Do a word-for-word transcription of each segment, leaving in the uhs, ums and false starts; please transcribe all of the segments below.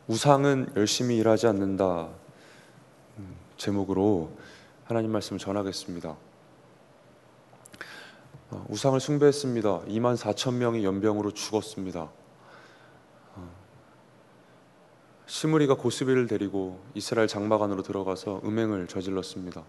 우상은 열심히 일하지 않는다 제목으로 하나님 말씀을 전하겠습니다. 어, 우상을 숭배했습니다. 이만 사천 명이 연병으로 죽었습니다. 어, 시므리가 고스비를 데리고 이스라엘 장막 안으로 들어가서 음행을 저질렀습니다.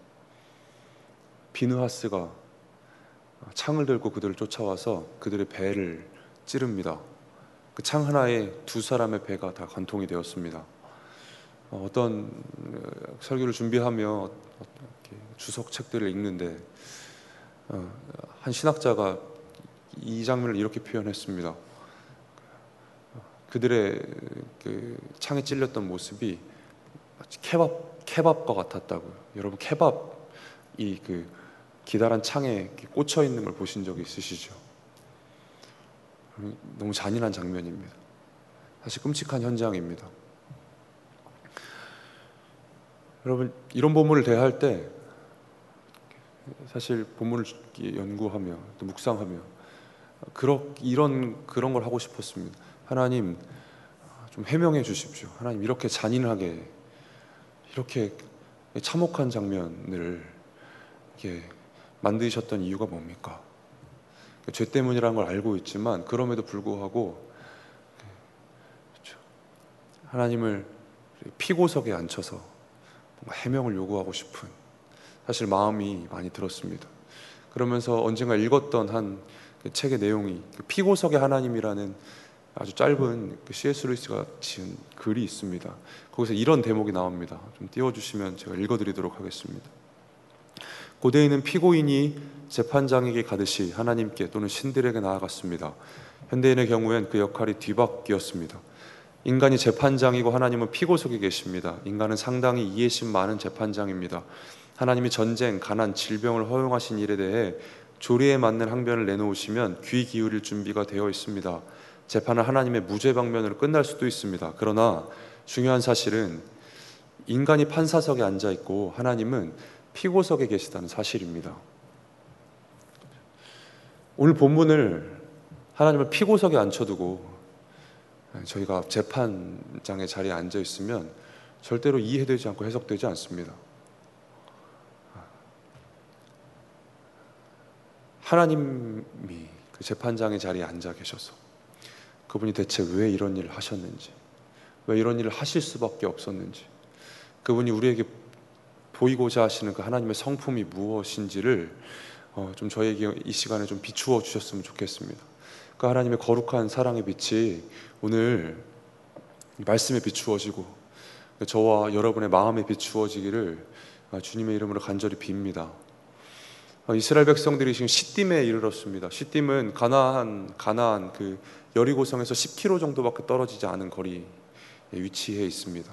비느하스가 창을 들고 그들을 쫓아와서 그들의 배를 찌릅니다. 그 창 하나에 두 사람의 배가 다 관통이 되었습니다. 어, 어떤 설교를 준비하며 주석 책들을 읽는데 어, 한 신학자가 이 장면을 이렇게 표현했습니다. 그들의 그 창에 찔렸던 모습이 마치 케밥 케밥과 같았다고요. 여러분 케밥이 그 기다란 창에 꽂혀 있는 걸 보신 적이 있으시죠? 너무 잔인한 장면입니다. 사실 끔찍한 현장입니다. 여러분 이런 본문을 대할 때 사실 본문을 연구하며 또 묵상하며 그러, 이런 그런 걸 하고 싶었습니다. 하나님 좀 해명해 주십시오. 하나님 이렇게 잔인하게 이렇게 참혹한 장면을 이렇게 만드셨던 이유가 뭡니까? 죄 때문이라는 걸 알고 있지만 그럼에도 불구하고 하나님을 피고석에 앉혀서 뭔가 해명을 요구하고 싶은 사실 마음이 많이 들었습니다. 그러면서 언젠가 읽었던 한 책의 내용이 피고석의 하나님이라는 아주 짧은 씨 에스 루이스가 지은 글이 있습니다. 거기서 이런 대목이 나옵니다. 좀 띄워주시면 제가 읽어드리도록 하겠습니다. 고대인은 피고인이 재판장에게 가듯이 하나님께 또는 신들에게 나아갔습니다. 현대인의 경우엔 그 역할이 뒤바뀌었습니다. 인간이 재판장이고 하나님은 피고석에 계십니다. 인간은 상당히 이해심 많은 재판장입니다. 하나님이 전쟁, 가난, 질병을 허용하신 일에 대해 조리에 맞는 항변을 내놓으시면 귀 기울일 준비가 되어 있습니다. 재판은 하나님의 무죄 방면으로 끝날 수도 있습니다. 그러나 중요한 사실은 인간이 판사석에 앉아 있고 하나님은 피고석에 계시다는 사실입니다. 오늘 본문을 하나님을 피고석에 앉혀두고 저희가 재판장의 자리에 앉아 있으면 절대로 이해되지 않고 해석되지 않습니다. 하나님이 그 재판장의 자리에 앉아 계셔서 그분이 대체 왜 이런 일을 하셨는지, 왜 이런 일을 하실 수밖에 없었는지, 그분이 우리에게 보이고자 하시는 그 하나님의 성품이 무엇인지를 어, 좀 저에게 이 시간에 좀 비추어 주셨으면 좋겠습니다. 그 하나님의 거룩한 사랑의 빛이 오늘 말씀에 비추어지고 저와 여러분의 마음에 비추어지기를 주님의 이름으로 간절히 빕니다. 이스라엘 백성들이 지금 시딤에 이르렀습니다. 시딤은 가나안 가나안 그 여리고성에서 십 킬로미터 정도밖에 떨어지지 않은 거리에 위치해 있습니다.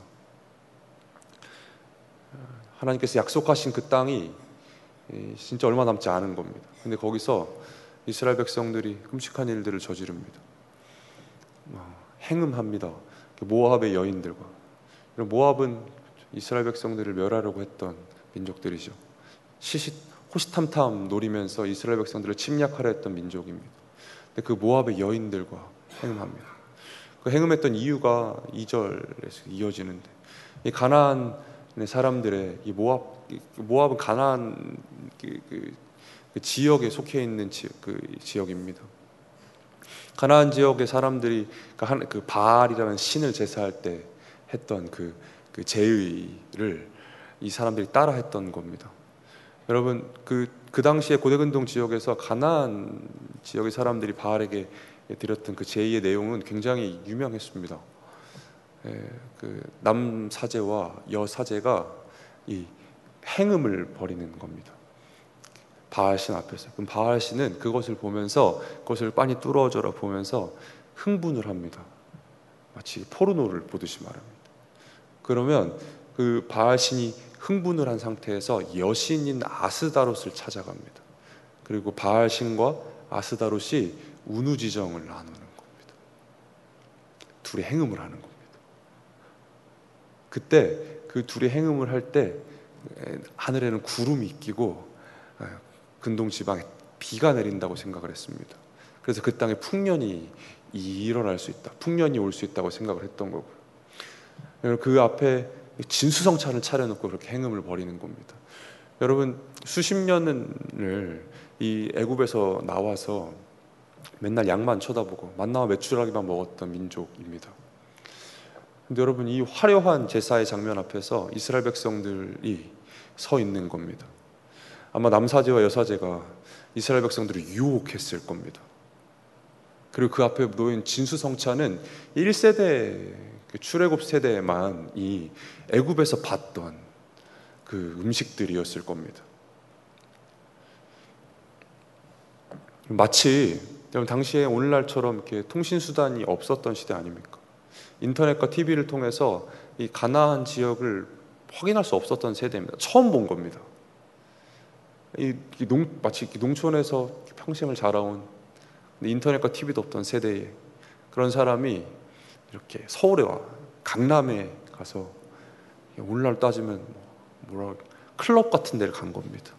하나님께서 약속하신 그 땅이 진짜 얼마 남지 않은 겁니다. 근데 거기서 이스라엘 백성들이 끔찍한 일들을 저지릅니다. 행음합니다. 모압의 여인들과. 모압은 이스라엘 백성들을 멸하려고 했던 민족들이죠. 시시, 호시탐탐 노리면서 이스라엘 백성들을 침략하려 했던 민족입니다. 근데 그 모압의 여인들과 행음합니다. 그 행음했던 이유가 이 절에서 이어지는데, 이 가나안의 사람들의 이 모압, 모압은 가나안 그, 그, 그 지역에 속해 있는 지, 그 지역입니다. 가나안 지역의 사람들이 그, 한, 그 바알이라는 신을 제사할 때 했던 그, 그 제의를 이 사람들이 따라했던 겁니다. 여러분 그, 그 당시에 고대근동 지역에서 가나안 지역의 사람들이 바알에게 드렸던 그 제의의 내용은 굉장히 유명했습니다. 에, 그 남사제와 여사제가 이 행음을 벌이는 겁니다. 바알신 앞에서. 그럼 바알신은 그것을 보면서 그것을 빤히 뚫어져라 보면서 흥분을 합니다. 마치 포르노를 보듯이 말합니다. 그러면 그 바알신이 흥분을 한 상태에서 여신인 아스다롯을 찾아갑니다. 그리고 바알신과 아스다롯이 운우지정을 나누는 겁니다. 둘이 행음을 하는 겁니다. 그때 그 둘이 행음을 할 때 하늘에는 구름이 끼고 근동 지방에 비가 내린다고 생각을 했습니다. 그래서 그 땅에 풍년이 일어날 수 있다, 풍년이 올 수 있다고 생각을 했던 거고요. 여러분, 그 앞에 진수성찬을 차려놓고 그렇게 행음을 벌이는 겁니다. 여러분, 수십 년을 이 애굽에서 나와서 맨날 양만 쳐다보고 만나와 메추라기만 먹었던 민족입니다. 근데 여러분, 이 화려한 제사의 장면 앞에서 이스라엘 백성들이 서 있는 겁니다. 아마 남사제와 여사제가 이스라엘 백성들을 유혹했을 겁니다. 그리고 그 앞에 놓인 진수성찬은 일 세대, 출애굽 세대만 이 애굽에서 봤던 그 음식들이었을 겁니다. 마치 여러분, 당시에 오늘날처럼 이렇게 통신 수단이 없었던 시대 아닙니까? 인터넷과 티비를 통해서 이 가나안 지역을 확인할 수 없었던 세대입니다. 처음 본 겁니다. 이, 이 농, 마치 농촌에서 평생을 자라온 인터넷과 티비도 없던 세대에 그런 사람이 이렇게 서울에 와 강남에 가서 오늘날 따지면 뭐라 클럽 같은 데를 간 겁니다.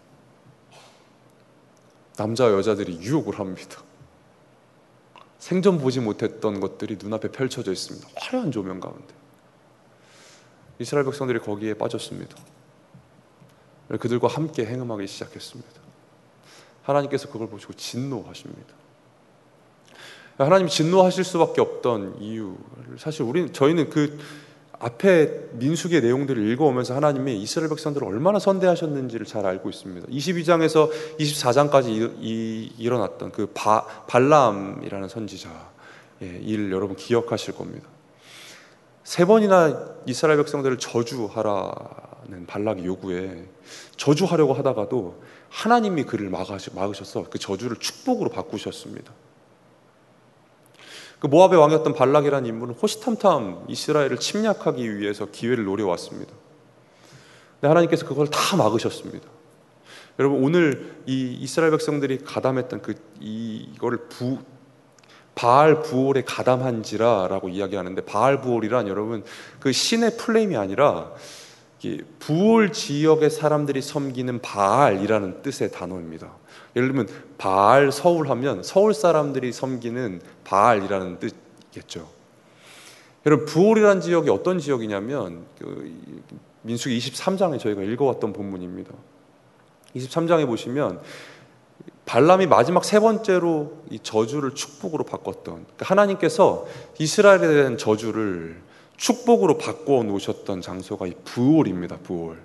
남자와 여자들이 유혹을 합니다. 생전 보지 못했던 것들이 눈앞에 펼쳐져 있습니다. 화려한 조명 가운데 이스라엘 백성들이 거기에 빠졌습니다. 그들과 함께 행음하기 시작했습니다. 하나님께서 그걸 보시고 진노하십니다. 하나님 진노하실 수밖에 없던 이유, 사실 우리 저희는 그 앞에 민수기의 내용들을 읽어오면서 하나님이 이스라엘 백성들을 얼마나 선대하셨는지를 잘 알고 있습니다. 이십이 장에서 이십사 장까지 이, 이, 일어났던 그 바, 발람이라는 선지자의 일을 여러분 기억하실 겁니다. 세 번이나 이스라엘 백성들을 저주하라는 발락의 요구에 저주하려고 하다가도 하나님이 그를 막으셔서 그 저주를 축복으로 바꾸셨습니다. 그 모압의 왕이었던 발락이라는 인물은 호시탐탐 이스라엘을 침략하기 위해서 기회를 노려왔습니다. 근데 하나님께서 그걸 다 막으셨습니다. 여러분, 오늘 이 이스라엘 백성들이 가담했던 그 이거를 부 바알 부올에 가담한지라라고 이야기하는데, 바알 부올이란 여러분 그 신의 플레임이 아니라 부올 지역의 사람들이 섬기는 바알이라는 뜻의 단어입니다. 예를 들면 바알 서울 하면 서울 사람들이 섬기는 바알이라는 뜻이겠죠. 여러분, 부올이라는 지역이 어떤 지역이냐면 그 민수기 이십삼 장에 저희가 읽어왔던 본문입니다. 이십삼 장에 보시면 발람이 마지막 세 번째로 이 저주를 축복으로 바꿨던, 그러니까 하나님께서 이스라엘에 대한 저주를 축복으로 바꿔 놓으셨던 장소가 이 부올입니다. 부올.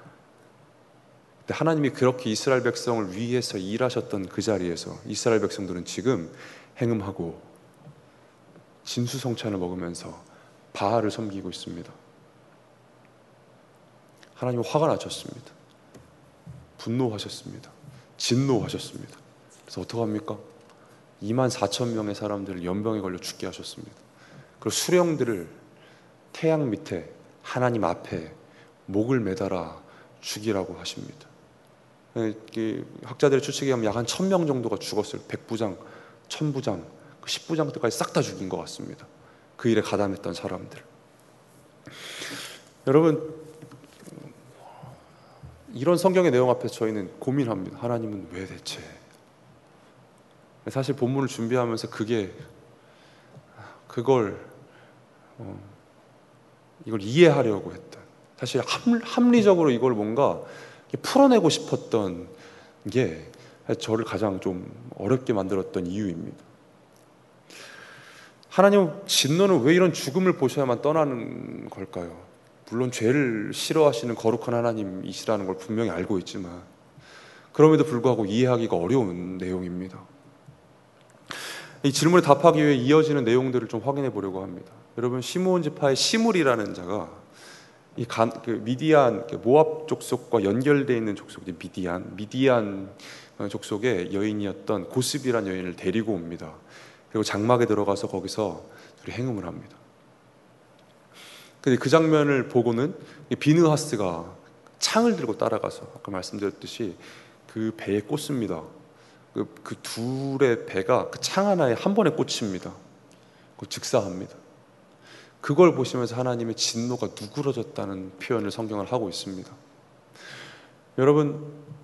하나님이 그렇게 이스라엘 백성을 위해서 일하셨던 그 자리에서 이스라엘 백성들은 지금 행음하고 진수성찬을 먹으면서 바알을 섬기고 있습니다. 하나님은 화가 나셨습니다. 분노하셨습니다. 진노하셨습니다. 그래서 어떡합니까? 이만 사천 명의 사람들을 연병에 걸려 죽게 하셨습니다. 그리고 수령들을 태양 밑에 하나님 앞에 목을 매달아 죽이라고 하십니다. 학자들의 추측에 하면 약 한 천 명 정도가 죽었어요. 백부장, 천부장, 십부장들까지 싹 다 죽인 것 같습니다. 그 일에 가담했던 사람들. 여러분, 이런 성경의 내용 앞에서 저희는 고민합니다. 하나님은 왜 대체? 사실 본문을 준비하면서 그게 그걸 어, 이걸 이해하려고 했던, 사실 합, 합리적으로 이걸 뭔가 풀어내고 싶었던 게 저를 가장 좀 어렵게 만들었던 이유입니다. 하나님 진노는 왜 이런 죽음을 보셔야만 떠나는 걸까요? 물론 죄를 싫어하시는 거룩한 하나님이시라는 걸 분명히 알고 있지만 그럼에도 불구하고 이해하기가 어려운 내용입니다. 이 질문에 답하기 위해 이어지는 내용들을 좀 확인해 보려고 합니다. 여러분, 시므온 지파의 시물이라는 자가 이 간, 그 미디안, 모압 족속과 연결되어 있는 족속이 미디안, 미디안 족속의 여인이었던 고스비란 여인을 데리고 옵니다. 그리고 장막에 들어가서 거기서 둘이 행음을 합니다. 근데 그 장면을 보고는 비느하스가 창을 들고 따라가서 아까 말씀드렸듯이 그 배에 꽂습니다. 그, 그 둘의 배가 그 창 하나에 한 번에 꽂힙니다. 즉사합니다. 그걸 보시면서 하나님의 진노가 누그러졌다는 표현을 성경을 하고 있습니다. 여러분,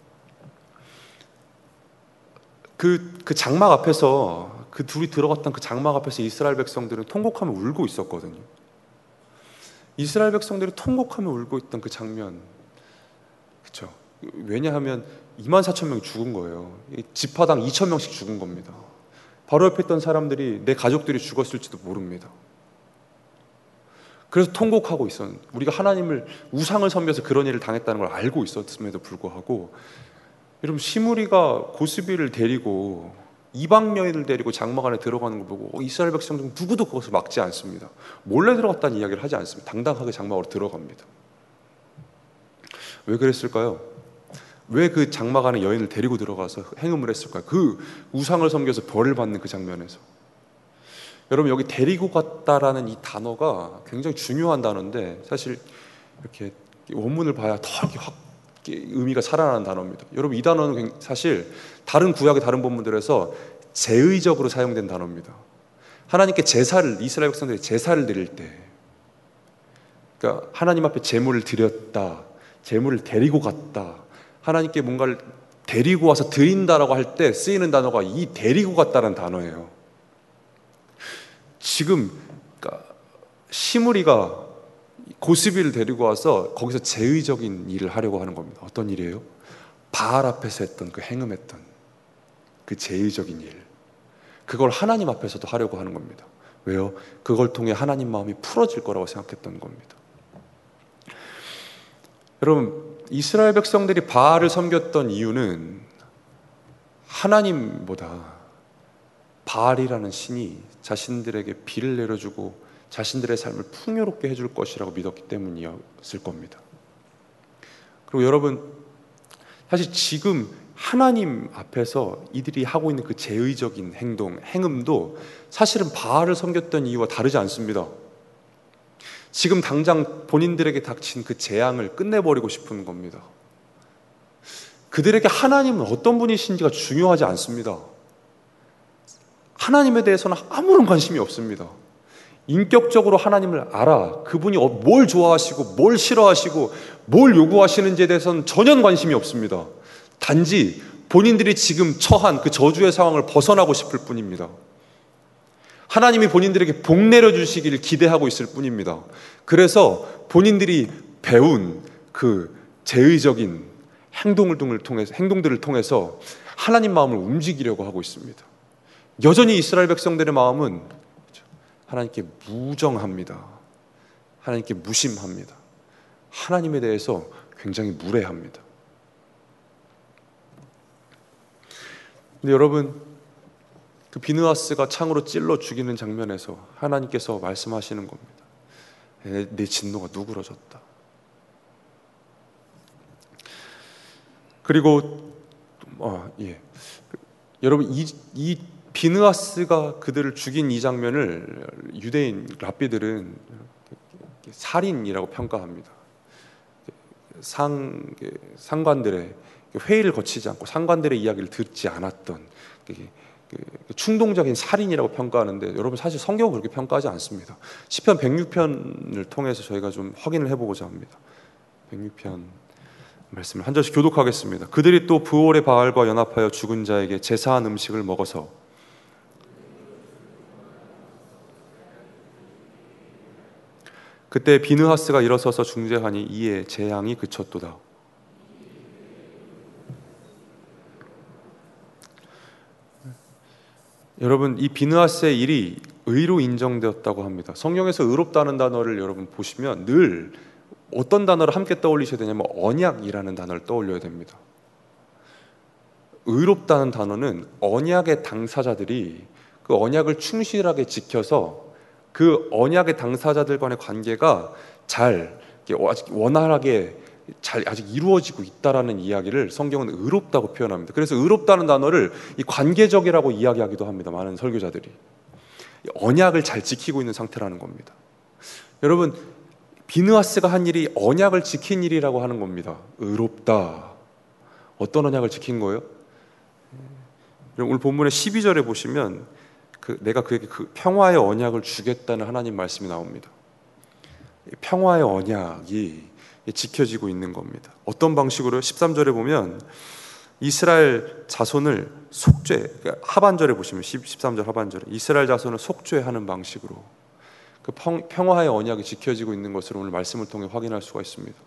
그, 그 장막 앞에서, 그 둘이 들어갔던 그 장막 앞에서 이스라엘 백성들은 통곡하며 울고 있었거든요. 이스라엘 백성들이 통곡하며 울고 있던 그 장면, 그렇죠? 왜냐하면 이만 사천 명이 죽은 거예요. 지파당 이천 명씩 죽은 겁니다. 바로 옆에 있던 사람들이 내 가족들이 죽었을지도 모릅니다. 그래서 통곡하고 있었는데, 우리가 하나님을 우상을 섬겨서 그런 일을 당했다는 걸 알고 있었음에도 불구하고, 여러분 시므리가 고스비를 데리고 이방 여인을 데리고 장막 안에 들어가는 거 보고 이스라엘 백성 중 누구도 그것을 막지 않습니다. 몰래 들어갔다는 이야기를 하지 않습니다. 당당하게 장막으로 들어갑니다. 왜 그랬을까요? 왜 그 장막 안에 여인을 데리고 들어가서 행음을 했을까요? 그 우상을 섬겨서 벌을 받는 그 장면에서. 여러분, 여기 데리고 갔다라는 이 단어가 굉장히 중요한 단어인데, 사실 이렇게 원문을 봐야 더 이렇게 확 의미가 살아나는 단어입니다. 여러분, 이 단어는 사실 다른 구약의 다른 본문들에서 제의적으로 사용된 단어입니다. 하나님께 제사를, 이스라엘 백성들이 제사를 드릴 때, 그러니까 하나님 앞에 제물을 드렸다, 제물을 데리고 갔다, 하나님께 뭔가를 데리고 와서 드린다라고 할 때 쓰이는 단어가 이 데리고 갔다라는 단어예요. 지금 그러니까 시므리가 고스비를 데리고 와서 거기서 제의적인 일을 하려고 하는 겁니다. 어떤 일이에요? 바알 앞에서 했던 그 행음했던 그 제의적인 일, 그걸 하나님 앞에서도 하려고 하는 겁니다. 왜요? 그걸 통해 하나님 마음이 풀어질 거라고 생각했던 겁니다. 여러분, 이스라엘 백성들이 바알을 섬겼던 이유는 하나님보다 바알이라는 신이 자신들에게 비를 내려주고 자신들의 삶을 풍요롭게 해줄 것이라고 믿었기 때문이었을 겁니다. 그리고 여러분, 사실 지금 하나님 앞에서 이들이 하고 있는 그 제의적인 행동, 행음도 사실은 바알을 섬겼던 이유와 다르지 않습니다. 지금 당장 본인들에게 닥친 그 재앙을 끝내버리고 싶은 겁니다. 그들에게 하나님은 어떤 분이신지가 중요하지 않습니다. 하나님에 대해서는 아무런 관심이 없습니다. 인격적으로 하나님을 알아, 그분이 뭘 좋아하시고 뭘 싫어하시고 뭘 요구하시는지에 대해서는 전혀 관심이 없습니다. 단지 본인들이 지금 처한 그 저주의 상황을 벗어나고 싶을 뿐입니다. 하나님이 본인들에게 복 내려주시기를 기대하고 있을 뿐입니다. 그래서 본인들이 배운 그 제의적인 행동을 통해서, 행동들을 통해서 하나님 마음을 움직이려고 하고 있습니다. 여전히 이스라엘 백성들의 마음은 하나님께 무정합니다. 하나님께 무심합니다. 하나님에 대해서 굉장히 무례합니다. 근데 여러분, 그 비느하스가 창으로 찔러 죽이는 장면에서 하나님께서 말씀하시는 겁니다. 내, 내 진노가 누그러졌다. 그리고 어, 예. 여러분, 이, 이 비느하스가 그들을 죽인 이 장면을 유대인 랍비들은 살인이라고 평가합니다. 상, 상관들의 회의를 거치지 않고 상관들의 이야기를 듣지 않았던 충동적인 살인이라고 평가하는데, 여러분 사실 성경은 그렇게 평가하지 않습니다. 시편 백육 편을 통해서 저희가 좀 확인을 해보고자 합니다. 백육 편 말씀을 한 절씩 교독하겠습니다. 그들이 또 브올의 바알과 연합하여 죽은 자에게 제사한 음식을 먹어서 그때 비느하스가 일어서서 중재하니 이에 재앙이 그쳤도다. 여러분, 이 비느하스의 일이 의로 인정되었다고 합니다. 성경에서 의롭다는 단어를 여러분 보시면 늘 어떤 단어를 함께 떠올리셔야 되냐면 언약이라는 단어를 떠올려야 됩니다. 의롭다는 단어는 언약의 당사자들이 그 언약을 충실하게 지켜서 그 언약의 당사자들 간의 관계가 잘 원활하게 잘 아직 이루어지고 있다라는 이야기를 성경은 의롭다고 표현합니다. 그래서 의롭다는 단어를 이 관계적이라고 이야기하기도 합니다. 많은 설교자들이 언약을 잘 지키고 있는 상태라는 겁니다. 여러분, 비느하스가 한 일이 언약을 지킨 일이라고 하는 겁니다. 의롭다. 어떤 언약을 지킨 거예요? 오늘 본문의 십이 절에 보시면 그 내가 그에게 그 평화의 언약을 주겠다는 하나님 말씀이 나옵니다. 평화의 언약이 지켜지고 있는 겁니다. 어떤 방식으로요? 십삼 절에 보면 이스라엘 자손을 속죄, 그러니까 하반절에 보시면 십삼 절 하반절에 이스라엘 자손을 속죄하는 방식으로, 그 평, 평화의 언약이 지켜지고 있는 것을 오늘 말씀을 통해 확인할 수가 있습니다.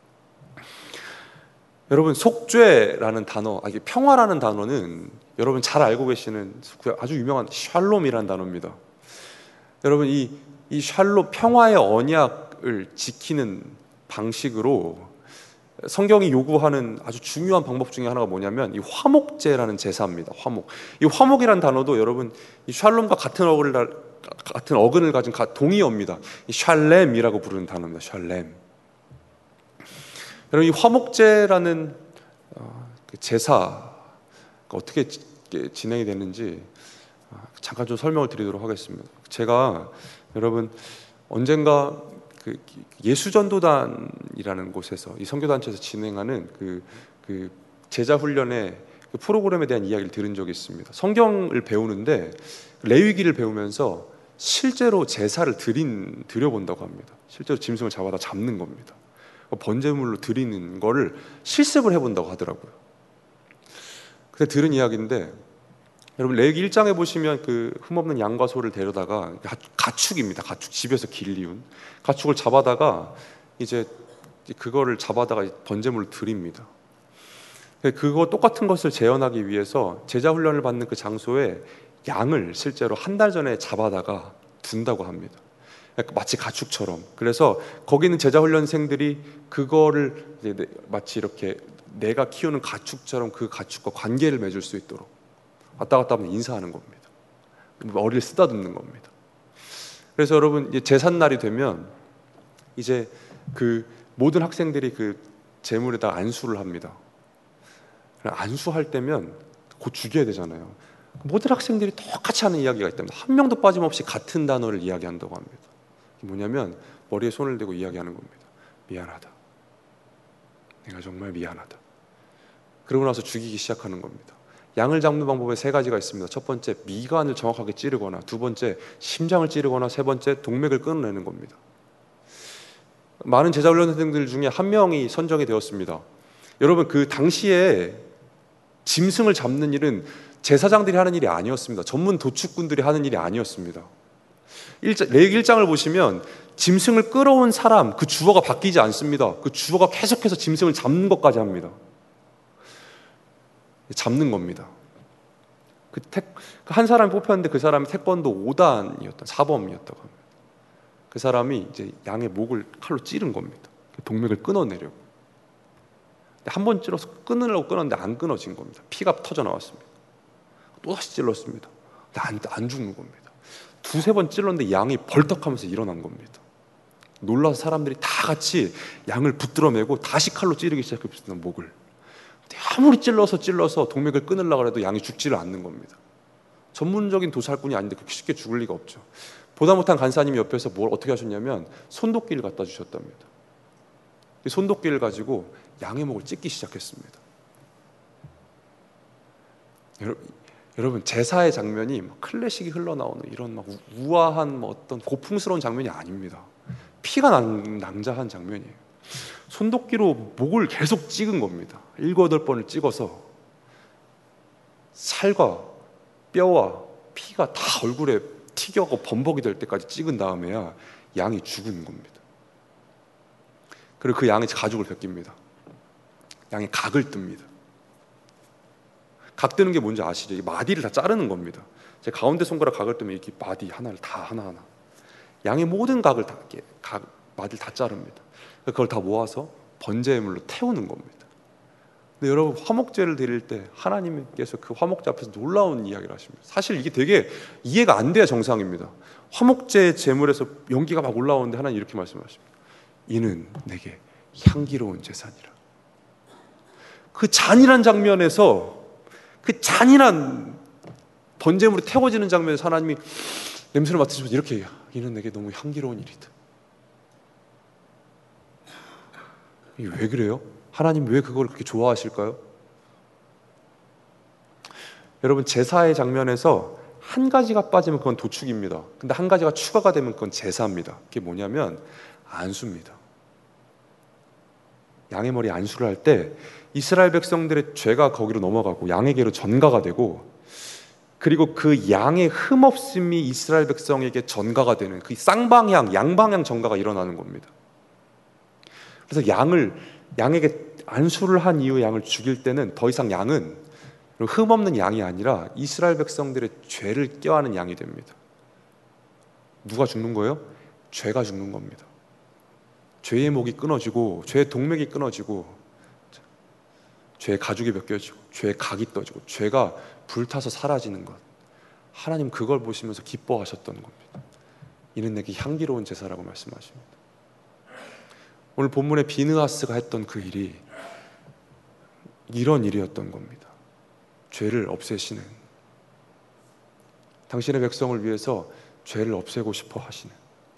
여러분, 속죄라는 단어, 아, 이게 평화라는 단어는 여러분 잘 알고 계시는 아주 유명한 샬롬이라는 단어입니다. 여러분, 이, 이 샬롬, 평화의 언약을 지키는 방식으로 성경이 요구하는 아주 중요한 방법 중에 하나가 뭐냐면 이 화목제라는 제사입니다. 화목. 이 화목이라는 단어도 여러분 이 샬롬과 같은 어근을 같은 어근을 가진 동의어입니다. 이 샬렘이라고 부르는 단어입니다. 샬렘. 여러분, 이 화목제라는 제사가 어떻게 진행이 되는지 잠깐 좀 설명을 드리도록 하겠습니다. 제가 여러분 언젠가 그 예수전도단이라는 곳에서 이 선교단체에서 진행하는 그, 그 제자 훈련의 그 프로그램에 대한 이야기를 들은 적이 있습니다. 성경을 배우는데 레위기를 배우면서 실제로 제사를 드린 드려본다고 합니다. 실제로 짐승을 잡아다 잡는 겁니다. 번제물로 드리는 거를 실습을 해본다고 하더라고요. 그때 들은 이야기인데, 여러분 레위기 일 장에 보시면 그 흠없는 양과 소를 데려다가 가축입니다. 가축, 집에서 길리운 가축을 잡아다가 이제 그거를 잡아다가 번제물로 드립니다. 그거 똑같은 것을 재현하기 위해서 제자 훈련을 받는 그 장소에 양을 실제로 한 달 전에 잡아다가 둔다고 합니다. 마치 가축처럼. 그래서 거기 있는 제자 훈련생들이 그거를 이제 마치 이렇게 내가 키우는 가축처럼 그 가축과 관계를 맺을 수 있도록 왔다 갔다 하면 인사하는 겁니다. 머리를 쓰다듬는 겁니다. 그래서 여러분 이제 제삿날이 되면 이제 그 모든 학생들이 그 제물에다 안수를 합니다. 안수할 때면 곧 죽여야 되잖아요. 모든 학생들이 똑같이 하는 이야기가 있답니다. 한 명도 빠짐없이 같은 단어를 이야기한다고 합니다. 뭐냐면 머리에 손을 대고 이야기하는 겁니다. 미안하다. 내가 정말 미안하다. 그러고 나서 죽이기 시작하는 겁니다. 양을 잡는 방법에 세 가지가 있습니다. 첫 번째, 미간을 정확하게 찌르거나, 두 번째, 심장을 찌르거나, 세 번째, 동맥을 끊어내는 겁니다. 많은 제자훈련생들 중에 한 명이 선정이 되었습니다. 여러분, 그 당시에 짐승을 잡는 일은 제사장들이 하는 일이 아니었습니다. 전문 도축꾼들이 하는 일이 아니었습니다. 레위기 일 장을 보시면 짐승을 끌어온 사람, 그 주어가 바뀌지 않습니다. 그 주어가 계속해서 짐승을 잡는 것까지 합니다. 잡는 겁니다. 그 한 사람이 뽑혔는데 그 사람이 태권도 오 단이었던 사범이었다고 합니다. 그 사람이 이제 양의 목을 칼로 찌른 겁니다. 동맥을 끊어내려고. 한 번 찔러서 끊으려고 끊었는데 안 끊어진 겁니다. 피가 터져 나왔습니다. 또 다시 찔렀습니다. 근데 안, 안 죽는 겁니다. 두세 번 찔렀는데 양이 벌떡하면서 일어난 겁니다. 놀라서 사람들이 다 같이 양을 붙들어매고 다시 칼로 찌르기 시작했습니다. 목을. 아무리 찔러서 찔러서 동맥을 끊으려고 해도 양이 죽지를 않는 겁니다. 전문적인 도살꾼이 아닌데 그렇게 쉽게 죽을 리가 없죠. 보다 못한 간사님이 옆에서 뭘 어떻게 하셨냐면 손도끼를 갖다 주셨답니다. 이 손도끼를 가지고 양의 목을 찢기 시작했습니다. 여러분, 여러분 제사의 장면이 막 클래식이 흘러나오는 이런 막 우아한 뭐 어떤 고풍스러운 장면이 아닙니다. 피가 낭, 낭자한 장면이에요. 손도끼로 목을 계속 찍은 겁니다. 일곱 여덟 번을 찍어서 살과 뼈와 피가 다 얼굴에 튀겨고 범벅이 될 때까지 찍은 다음에야 양이 죽은 겁니다. 그리고 그 양이 가죽을 벗깁니다. 양이 각을 뜹니다. 각 뜨는 게 뭔지 아시죠? 이 마디를 다 자르는 겁니다. 제 가운데 손가락 각을 뜨면 이렇게 마디 하나를 다 하나하나 양의 모든 각을 다 이렇게 각 마디를 다 자릅니다. 그걸 다 모아서 번제물로 태우는 겁니다. 근데 여러분 화목제를 드릴 때 하나님께서 그 화목제 앞에서 놀라운 이야기를 하십니다. 사실 이게 되게 이해가 안 돼야 정상입니다. 화목제 제물에서 연기가 막 올라오는데 하나님 이렇게 말씀하십니다. 이는 내게 향기로운 제사니라. 그 잔인한 장면에서 그 잔인한 번제물이 태워지는 장면에서 하나님이 냄새를 맡으시면서 이렇게 얘기해요. 이는 내게 너무 향기로운 일이다. 이게 왜 그래요? 하나님 왜 그걸 그렇게 좋아하실까요? 여러분 제사의 장면에서 한 가지가 빠지면 그건 도축입니다. 근데 한 가지가 추가가 되면 그건 제사입니다. 그게 뭐냐면 안수입니다. 양의 머리 안수를 할 때 이스라엘 백성들의 죄가 거기로 넘어가고 양에게로 전가가 되고 그리고 그 양의 흠없음이 이스라엘 백성에게 전가가 되는, 그 쌍방향, 양방향 전가가 일어나는 겁니다. 그래서 양을 양에게 안수를 한 이후에 양을 죽일 때는 더 이상 양은 흠없는 양이 아니라 이스라엘 백성들의 죄를 껴안은 양이 됩니다. 누가 죽는 거예요? 죄가 죽는 겁니다. 죄의 목이 끊어지고, 죄의 동맥이 끊어지고, 죄의 가죽이 벗겨지고, 죄의 각이 떠지고, 죄가 불타서 사라지는 것. 하나님 그걸 보시면서 기뻐하셨던 겁니다. 이는 내게 향기로운 제사라고 말씀하십니다. 오늘 본문에 비느하스가 했던 그 일이 이런 일이었던 겁니다. 죄를 없애시는, 당신의 백성을 위해서 죄를 없애고 싶어 하시는.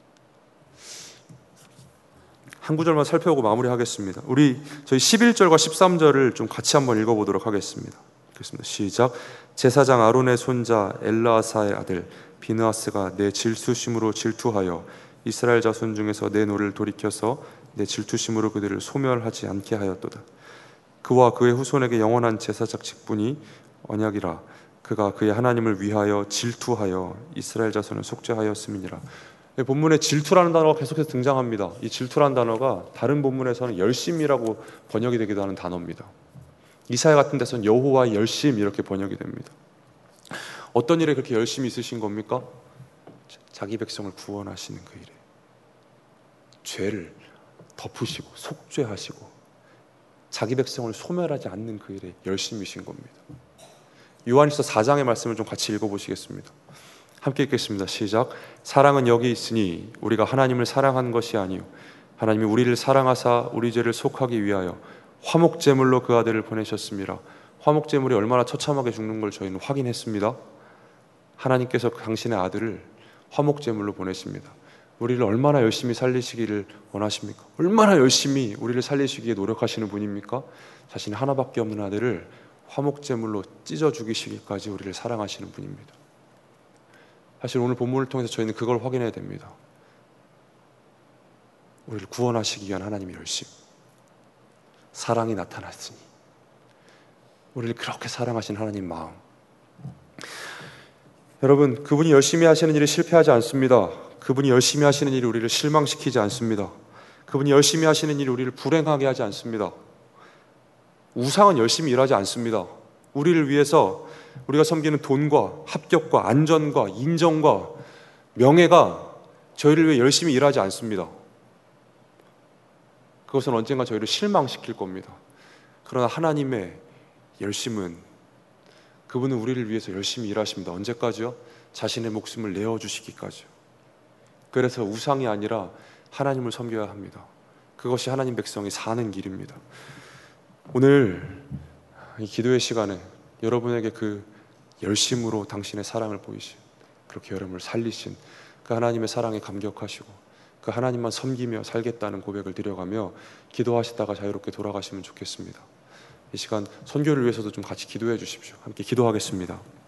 한 구절만 살펴보고 마무리하겠습니다. 우리 저희 십일 절과 십삼 절을 좀 같이 한번 읽어보도록 하겠습니다. 읽겠습니다. 시작. 제사장 아론의 손자 엘르아사의 아들 비느하스가 내 질투심으로 질투하여 이스라엘 자손 중에서 내 노를 돌이켜서 내 질투심으로 그들을 소멸하지 않게 하였도다. 그와 그의 후손에게 영원한 제사장 직분이 언약이라. 그가 그의 하나님을 위하여 질투하여 이스라엘 자손을 속죄하였음이니라. 본문에 질투라는 단어가 계속해서 등장합니다. 이 질투라는 단어가 다른 본문에서는 열심이라고 번역이 되기도 하는 단어입니다. 이사야 같은 데서는 여호와의 열심 이렇게 번역이 됩니다. 어떤 일에 그렇게 열심히 있으신 겁니까? 자기 백성을 구원하시는 그 일에, 죄를 덮으시고 속죄하시고 자기 백성을 소멸하지 않는 그 일에 열심이신 겁니다. 요한일서 사 장의 말씀을 좀 같이 읽어보시겠습니다. 함께 읽겠습니다. 시작. 사랑은 여기 있으니 우리가 하나님을 사랑한 것이 아니요 하나님이 우리를 사랑하사 우리 죄를 속하기 위하여 화목제물로 그 아들을 보내셨습니다. 화목제물이 얼마나 처참하게 죽는 걸 저희는 확인했습니다. 하나님께서 당신의 아들을 화목제물로 보내십니다. 우리를 얼마나 열심히 살리시기를 원하십니까? 얼마나 열심히 우리를 살리시기에 노력하시는 분입니까? 자신의 하나밖에 없는 아들을 화목제물로 찢어 죽이시기까지 우리를 사랑하시는 분입니다. 사실 오늘 본문을 통해서 저희는 그걸 확인해야 됩니다. 우리를 구원하시기 위한 하나님의 열심, 사랑이 나타났으니 우리를 그렇게 사랑하신 하나님 마음. 여러분, 그분이 열심히 하시는 일이 실패하지 않습니다. 그분이 열심히 하시는 일이 우리를 실망시키지 않습니다. 그분이 열심히 하시는 일이 우리를 불행하게 하지 않습니다. 우상은 열심히 일하지 않습니다. 우리를 위해서 우리가 섬기는 돈과 합격과 안전과 인정과 명예가 저희를 위해 열심히 일하지 않습니다. 그것은 언젠가 저희를 실망시킬 겁니다. 그러나 하나님의 열심은, 그분은 우리를 위해서 열심히 일하십니다. 언제까지요? 자신의 목숨을 내어주시기까지요. 그래서 우상이 아니라 하나님을 섬겨야 합니다. 그것이 하나님 백성이 사는 길입니다. 오늘 이 기도의 시간에 여러분에게 그 열심으로 당신의 사랑을 보이신, 그렇게 여러분을 살리신 그 하나님의 사랑에 감격하시고 그 하나님만 섬기며 살겠다는 고백을 드려가며 기도하시다가 자유롭게 돌아가시면 좋겠습니다. 이 시간 선교를 위해서도 좀 같이 기도해 주십시오. 함께 기도하겠습니다.